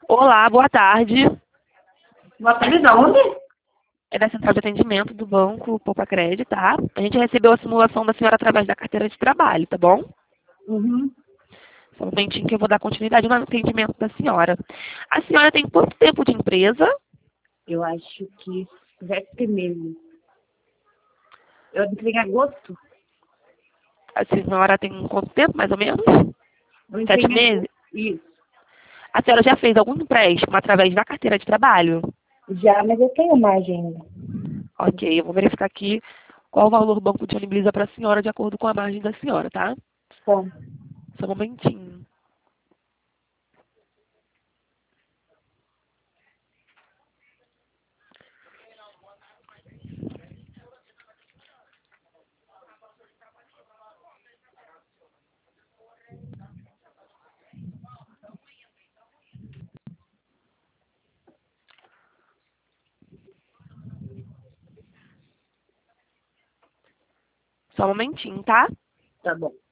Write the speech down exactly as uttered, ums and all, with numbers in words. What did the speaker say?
Olá, boa tarde. Boa tarde, de onde? É da central de atendimento do banco Poupa Crédito, tá? A gente recebeu a simulação da senhora através da carteira de trabalho, tá bom? Uhum. Só um momentinho que eu vou dar continuidade no atendimento da senhora. A senhora tem quanto tempo de empresa? Eu acho que sete meses. Eu entrei em agosto. A senhora tem quanto tempo, mais ou menos? Eu entrei Sete em meses? agosto. Isso. A senhora já fez algum empréstimo através da carteira de trabalho? Já, mas eu tenho margem ainda. Ok, eu vou verificar aqui qual o valor o banco disponibiliza para a senhora de acordo com a margem da senhora, tá? Tá. Só um momentinho. Só um momentinho, tá? Tá bom.